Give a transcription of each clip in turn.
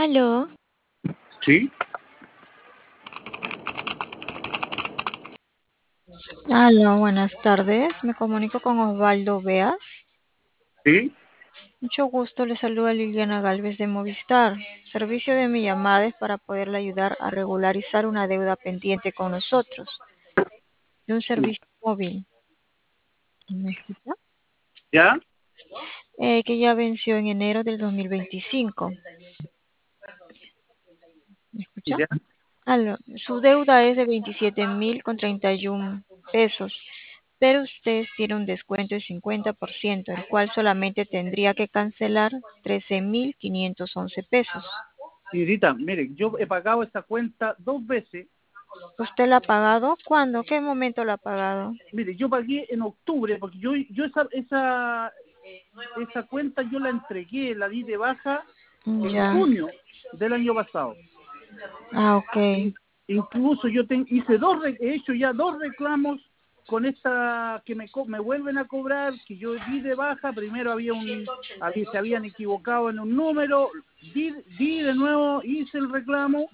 Aló, Sí, aló, buenas tardes. Me comunico con Osvaldo Beas. sí, Mucho gusto, le saluda Liliana Galvez de Movistar. Servicio de mi llamada es para poderle ayudar a regularizar una deuda pendiente con nosotros de un servicio móvil. ¿Me escucha? ya, Que ya venció en enero del 2025. ¿Me escucha? ya. Aló, su deuda es de 27.031 pesos, pero usted tiene un descuento del 50%, el cual solamente tendría que cancelar 13.511 pesos. Señorita, mire, yo he pagado esta cuenta 2 veces. ¿Usted la ha pagado? ¿Cuándo? ¿Qué momento la ha pagado? Mire, yo pagué en octubre porque yo esa cuenta yo la entregué, la di de baja en Ya. junio del año pasado. Ah, ok. Incluso hice he hecho ya 2 reclamos con esta que me vuelven a cobrar, que yo di de baja. Primero se habían equivocado en un número, di de nuevo, hice el reclamo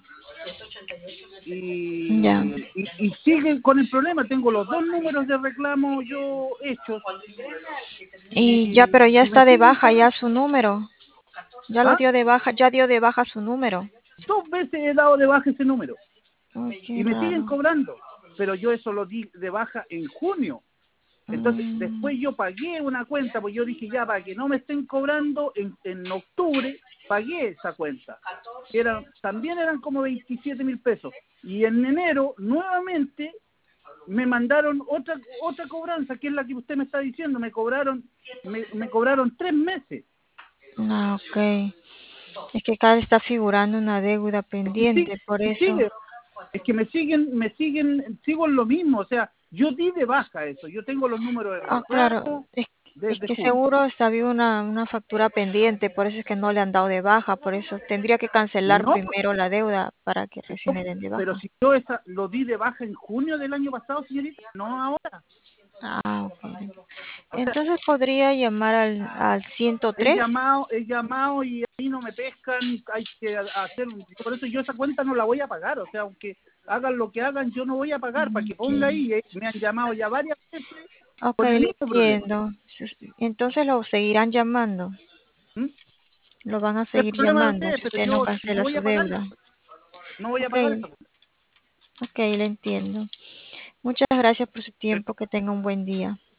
Ya. y siguen con el problema. Tengo los dos números de reclamo yo hechos Y ya, pero ya y me está de siguen baja ya cobrando. su número. Ya lo ¿Ah? dio de baja, ya dio de baja su número. 2 veces he dado de baja ese número Ay, qué y me siguen raro. cobrando, pero yo eso lo di de baja en junio. Entonces, Mm, después yo pagué una cuenta, pues yo dije ya, para que no me estén cobrando, en octubre pagué esa cuenta. También eran como 27.000 pesos. Y en enero, nuevamente, me mandaron otra cobranza, que es la que usted me está diciendo. Me cobraron 3 meses. ok. Es que acá está figurando una deuda Y sí, pendiente, por y eso. sigue. Es que sigo en lo mismo. O sea, yo di de baja eso. Yo tengo los números de Ah, claro. reclamo Es desde que junio. seguro está había una factura pendiente, por eso es que no le han dado de baja, por eso tendría que cancelar No, primero la deuda para que recién no, le den de pero baja. si yo lo di de baja en junio del año pasado, señorita, no ahora. Ah, ok. O sea, Entonces podría llamar al he 103. llamado, he llamado y ahí no me pescan. Hay que hacer por eso yo esa cuenta no la voy a pagar. O sea, aunque hagan lo que hagan, yo no voy a pagar para que ponga Ok, ahí. Me han llamado ya varias veces ok, con el le mismo problema. entiendo. Entonces lo seguirán llamando. ¿Mm? Lo van a Es seguir problema de llamando ustedes, si pero usted no yo no cancela voy su a pagar deuda. no voy a Ok, pagar esa cuenta. ok, le entiendo. Muchas gracias por su ¿Eh? tiempo. Que tenga un buen día.